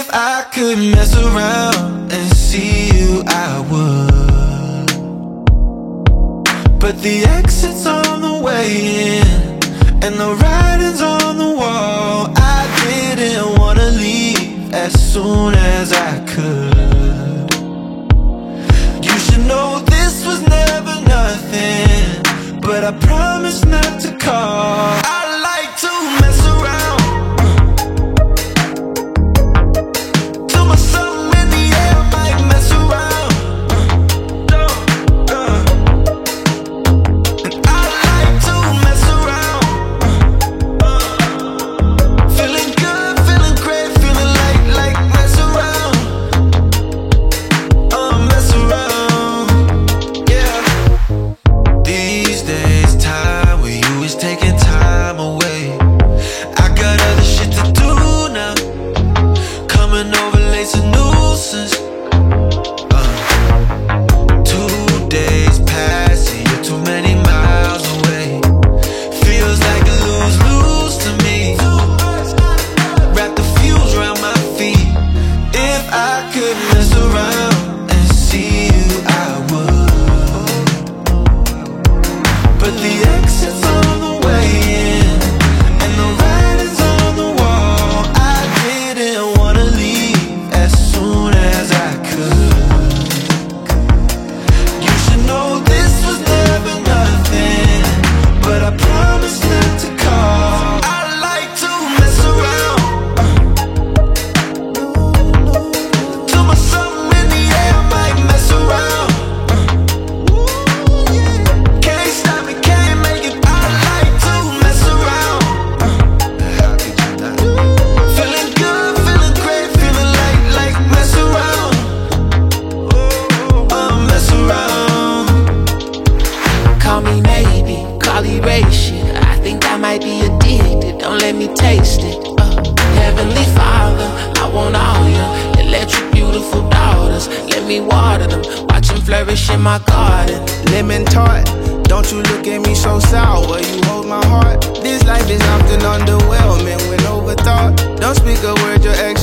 If I could mess around and see you, I would. But the exit's on the way in, and the writing's on the wall. I didn't wanna leave as soon as I could. You should know this was never nothing, but I promise not to call. I like to mess around. My garden, lemon tart. Don't you look at me so sour, you hold my heart. This life is often underwhelming when overthought. Don't speak a word, your ex